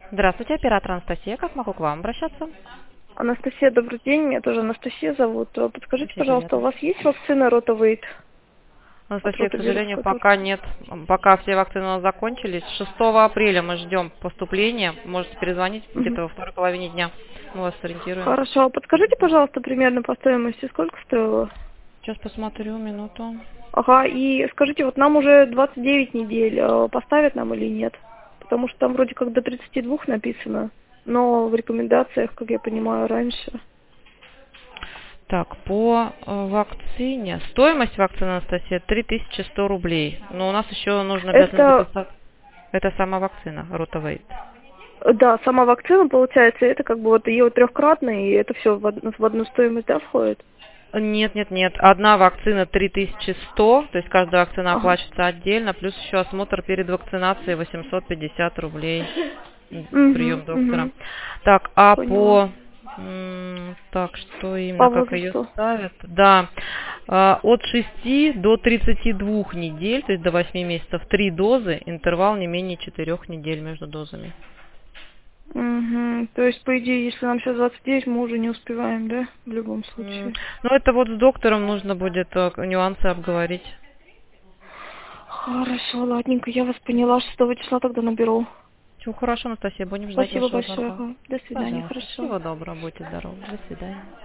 Здравствуйте, оператор Анастасия. Как могу к вам обращаться? Анастасия, добрый день. Меня тоже Анастасия зовут. Подскажите, Очень пожалуйста, у приятно. вас есть вакцина Ротавейт от Анастасия, к ротавируса, сожалению, который... пока нет. Пока все вакцины у нас закончились. 6 апреля мы ждем поступления. Можете перезвонить Мгм. где-то во второй половине дня. Мы вас сориентируем. Хорошо. Подскажите, пожалуйста, примерно по стоимости, сколько стоило? Сейчас посмотрю, минуту. Ага, и скажите, вот нам уже 29 недель, поставят нам или нет? Потому что там вроде как до 32 написано, но в рекомендациях, как я понимаю, раньше. Так, по вакцине. Стоимость вакцины, Анастасия, 3100 рублей. Но у нас еще нужно обязательно Это, записать. Это сама вакцина, Ротавейт. да, сама вакцина, получается, это как бы вот ее трехкратная, и это все в одну стоимость, да, входит? Нет, нет, нет. Одна вакцина 3100, то есть каждая вакцина Ага. оплачивается отдельно, плюс еще осмотр перед вакцинацией 850 рублей. Угу, Прием доктора. угу. Так, а Поняла. так, что По именно, как ее возрасту. ставят? Да, от 6 до 32 недель, то есть до 8 месяцев, 3 дозы, интервал не менее 4 недель между дозами. Угу. То есть, по идее, если нам сейчас 29, мы уже не успеваем, да? В любом случае. Ну, это вот с доктором нужно будет нюансы обговорить. Хорошо, ладненько, я вас поняла. 6 числа тогда наберу. Все хорошо, Анастасия, будем ждать Спасибо вашего большое. звонка. Ага. До свидания, Пожалуйста. хорошо. Всего доброго, будьте здоровы. До свидания.